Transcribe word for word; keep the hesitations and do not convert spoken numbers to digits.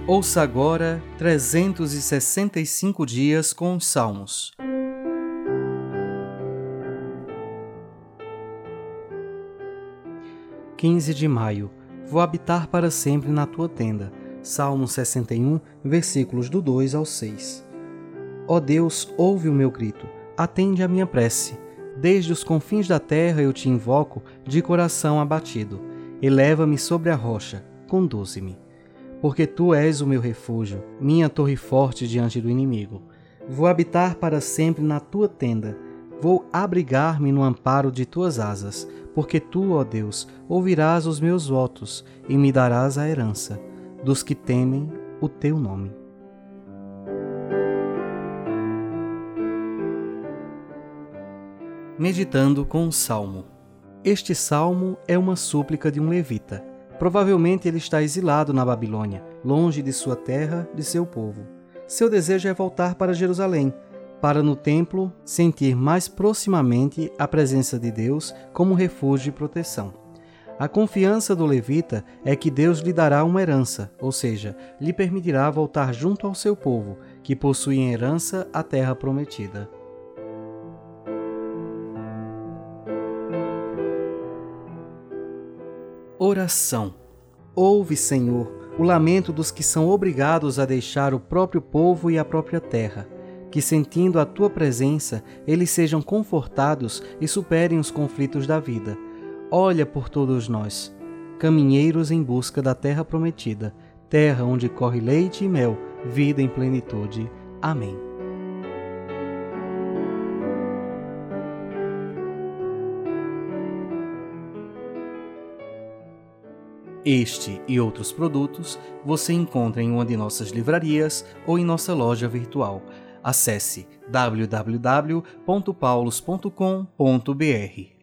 Ouça agora trezentos e sessenta e cinco dias com os Salmos. quinze de maio. Vou habitar para sempre na tua tenda. Salmo sessenta e um, versículos do dois ao seis. Ó Deus, ouve o meu grito, atende a minha prece. Desde os confins da terra eu te invoco, de coração abatido. Eleva-me sobre a rocha, conduze-me. Porque tu és o meu refúgio, minha torre forte diante do inimigo. Vou habitar para sempre na tua tenda. Vou abrigar-me no amparo de tuas asas, porque tu, ó Deus, ouvirás os meus votos e me darás a herança dos que temem o teu nome. Meditando com o Salmo. Este salmo é uma súplica de um levita. Provavelmente ele está exilado na Babilônia, longe de sua terra, de seu povo. Seu desejo é voltar para Jerusalém, para no templo sentir mais proximamente a presença de Deus como refúgio e proteção. A confiança do levita é que Deus lhe dará uma herança, ou seja, lhe permitirá voltar junto ao seu povo, que possui em herança a terra prometida. Oração. Ouve, Senhor, o lamento dos que são obrigados a deixar o próprio povo e a própria terra. Que, sentindo a tua presença, eles sejam confortados e superem os conflitos da vida. Olha por todos nós, caminheiros em busca da terra prometida, terra onde corre leite e mel, vida em plenitude. Amém. Este e outros produtos você encontra em uma de nossas livrarias ou em nossa loja virtual. Acesse w w w ponto paulos ponto com ponto b r.